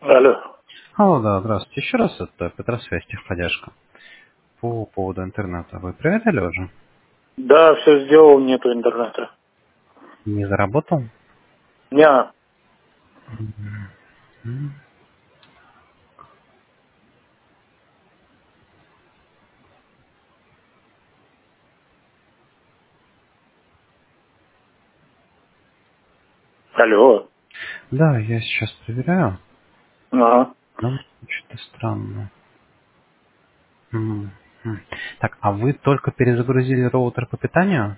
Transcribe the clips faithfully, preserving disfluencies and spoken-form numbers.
Алло. Алло, да, здравствуйте. Еще раз это Петросвязь, техподдержка. По поводу интернета. Вы проверяли уже? Да, все сделал, нету интернета. Не заработал? Не, М, алло. Да, я сейчас проверяю. Ага. Но что-то странно. М, м. Так, а вы только перезагрузили роутер по питанию?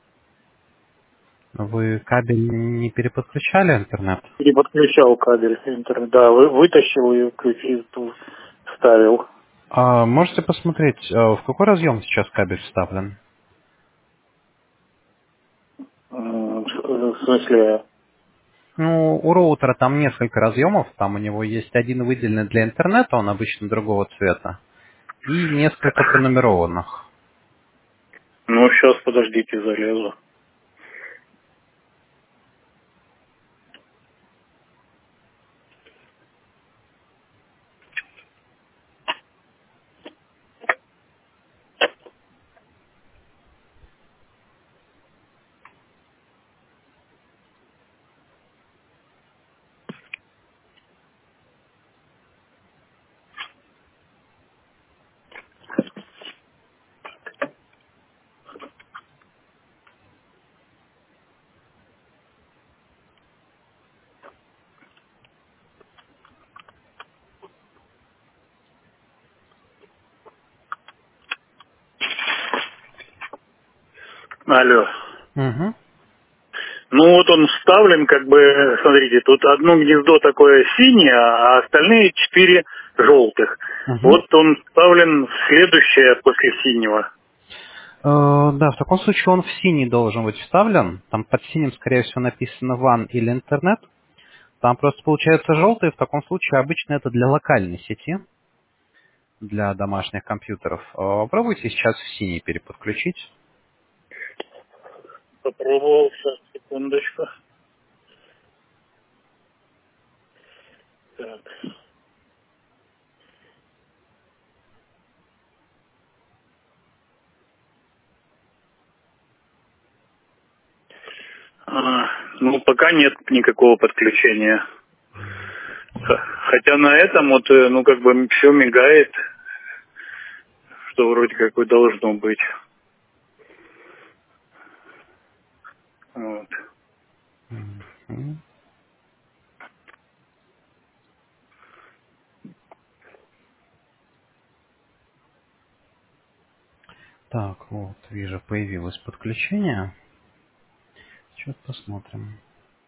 Вы кабель не переподключали интернет? Переподключал кабель интернет. Да, вы, вытащил и включил, ту- вставил. А можете посмотреть, а, в какой разъем сейчас кабель вставлен? М, В смысле, Ну, у роутера там несколько разъемов. Там у него есть один выделенный для интернета, он обычно другого цвета. И несколько пронумерованных. ну сейчас подождите, залезу. Алло. Угу. Ну вот он вставлен, как бы, смотрите, тут одно гнездо такое синее, а остальные четыре желтых. Угу. Вот он вставлен в следующее после синего. Да, в таком случае он в синий должен быть вставлен. Там под синим, скорее всего, написано ван или интернет. Там просто получается желтый. В таком случае обычно это для локальной сети, для домашних компьютеров. А, Попробуйте сейчас в синий переподключить. Попробовал, сейчас, секундочку. Так. А, ну, пока нет никакого подключения. Х- Хотя на этом вот, э, ну, как бы все мигает, что вроде как бы должно быть. Вот. Мгм. Так, вот, вижу, появилось подключение. Сейчас посмотрим.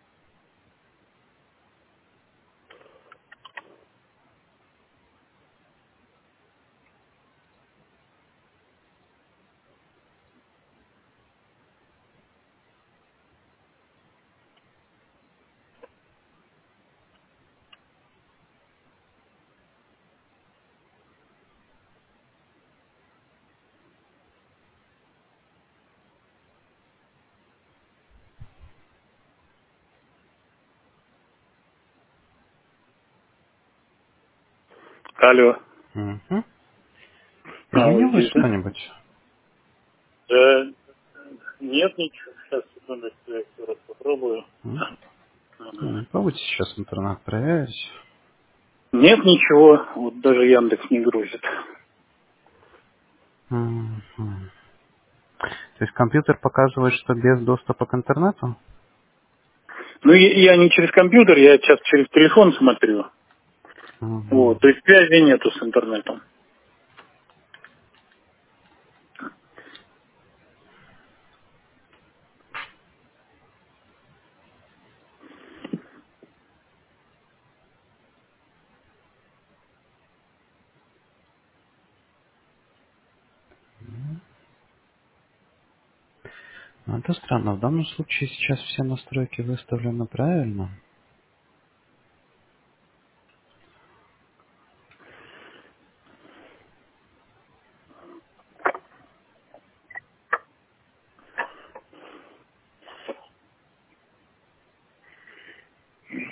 Алло. Угу. А, вы Изменилось здесь, да? что-нибудь? Да, нет ничего. Сейчас, секундочку, я еще раз попробую. М? Ага. Ну, Попробуйте сейчас интернет проверить. Нет ничего, вот даже Яндекс не грузит. Мгм. То есть компьютер показывает, что без доступа к интернету? Ну, я, я не через компьютер, я сейчас через телефон смотрю. Вот, Мгм. то есть связи нету с интернетом. Ну, это странно. В данном случае сейчас все настройки выставлены правильно.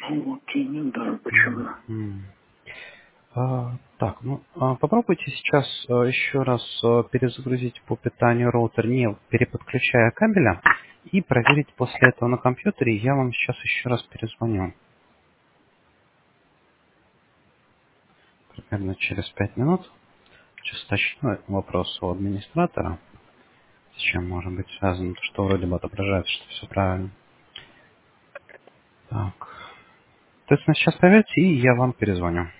Ну, вот, я не знаю, почему. М. А, так, ну а попробуйте сейчас а, еще раз а, перезагрузить по питанию роутер, не переподключая кабеля, и проверить после этого на компьютере. Я вам сейчас еще раз перезвоню. Примерно через пять минут. Сейчас уточню вопрос у администратора. С чем может быть связано, что вроде бы отображается, что все правильно. Так. То есть сейчас проверьте, и я вам перезвоню.